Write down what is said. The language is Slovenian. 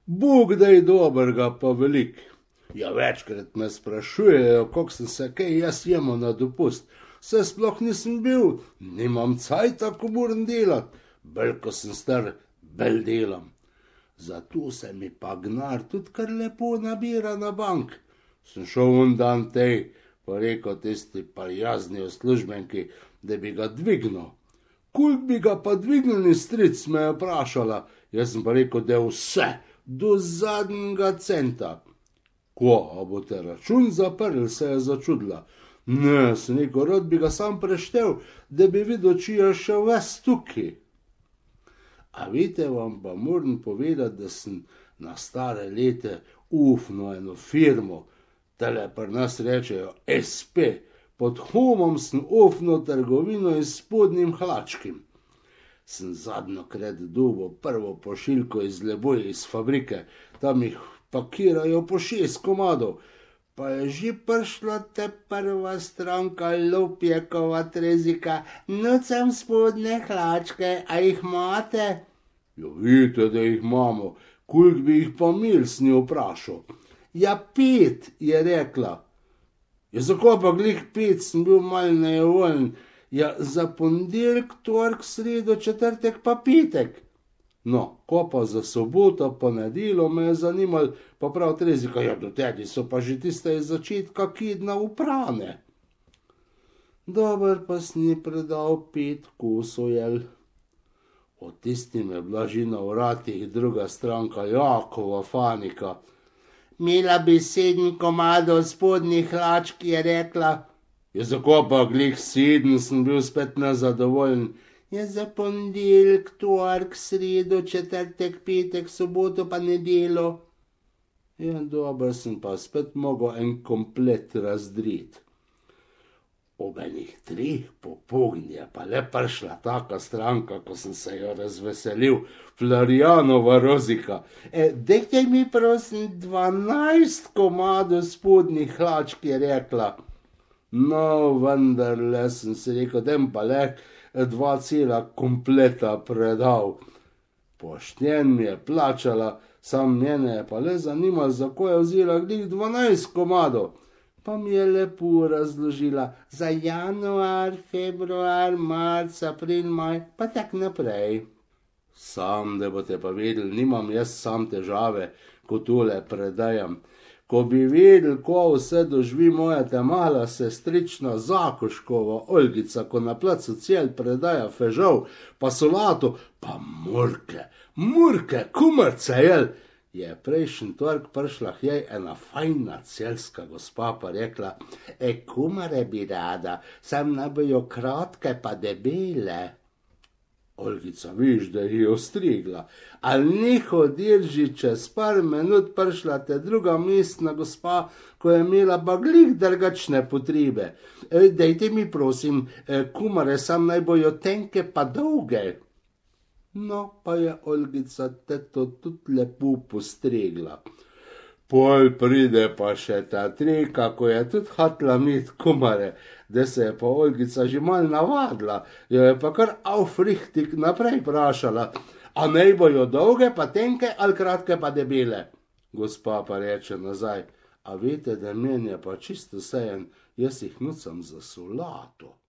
Bog daj dobrega pa velik. Ja, večkrat me sprašujejo, kako sem se kaj jaz jemal na dopust. Se sploh nisem bil, nimam cajta, ko moram delati. Bolj, ko sem star, bolj delam. Zato se mi pa gnar tudi kar lepo nabira na bank. Sem šel dan tej, pa rekel tisti prijazni uslužbenki, da bi ga dvignil. Koliko bi ga pa dvignili, stric, me je vprašala. Jaz sem pa rekel, da je vse, do zadnjega centa. Ko, a boste račun zaprli, se je začudila. Ne, sem rekel, rad bi ga sam preštel, da bi videl, či je še ves tukaj. A vidite, vam pa moram povedati, da sem na stare lete ufno eno firmo, tele pri nas rečejo SP, pod homom sem ufno trgovino iz spodnjim hlačkim. Sem zadnjokrat dobil prvo pošiljko iz Leboje iz fabrike, tam jih pakirajo po 6 komadov, pa je že prišla te prva stranka Lopjekova trezika, nucam spodnje hlačke, a jih imate? Ja, vidite, da jih imamo, koliko bi jih pa imel, sem jo vprašal. Ja, 5, je rekla. Ja, zakaj pa glih 5, sem bil mal nejevoljen. Ja, za ponedeljek, torek, sredo, četrtek pa petek. No, ko pa za soboto pa nedeljo, me je zanimal, pa prav trezika, ja, do tedi so pa že tiste iz začetka kedna uprane. Dober pa sem ji predal 5 kosov jel. Od tistim je bila že na vratih druga stranka Jakova Fanika. Imela bi 7 komadov spodnjih hlačk, je rekla. Ja, zakaj pa glih 7, sem bil spet nezadovoljen. Ja, za ponedeljek, torek, sredo, četrtek, petek, soboto pa nedeljo. Ja, dobro, sem pa spet mogel en komplet razdriti. Ob enih 3 popoldne je pa le prišla taka stranka, ko sem se jo razveselil, Florianova Rozika. Dajte mi prosim 12 komadov spodnjih hlačk, je rekla. No, vendarle, sem si rekel, dem pa le 2 cela kompleta predal. Pošten mi je plačala, sam njene je pa le zanimalo, zakaj je vzela glih 12 komadov. Pa mi je lepo razložila za januar, februar, marc, april, maj, pa tak naprej. Sam, da boste pa vedeli, nimam jaz sam težave, ko tole predajam. Ko bi vedeli, ko vse doživi moja mala sestrična Zakoškova Olgica, ko na placu cel predaja fežol, pa solato, pa murke, kumarce jel. Je prejšnji torek prišla jej ena fajna celska gospa, pa rekla, kumare bi rada, sam naj bojo kratke pa debele. Olgica, viš, da ji je ostrigla, ali ni hodir že čez par minut prišla te druga mestna gospa, ko je imela pa glih drugačne potrebe. Dajte mi prosim, kumare, sam naj bojo tenke pa dolge. No, pa je Olgica teto tudi lepo postregla. Pol pride pa še ta trika, ko je tudi hotela imeti kumare, da se je pa Olgica že mal navadila, jo je pa kar aufrichtig naprej vprašala, a naj bojo dolge pa tenke ali kratke pa debele. Gospa pa reče nazaj, a veste, da meni je pa čisto vseeno, jaz jih nucam za solato.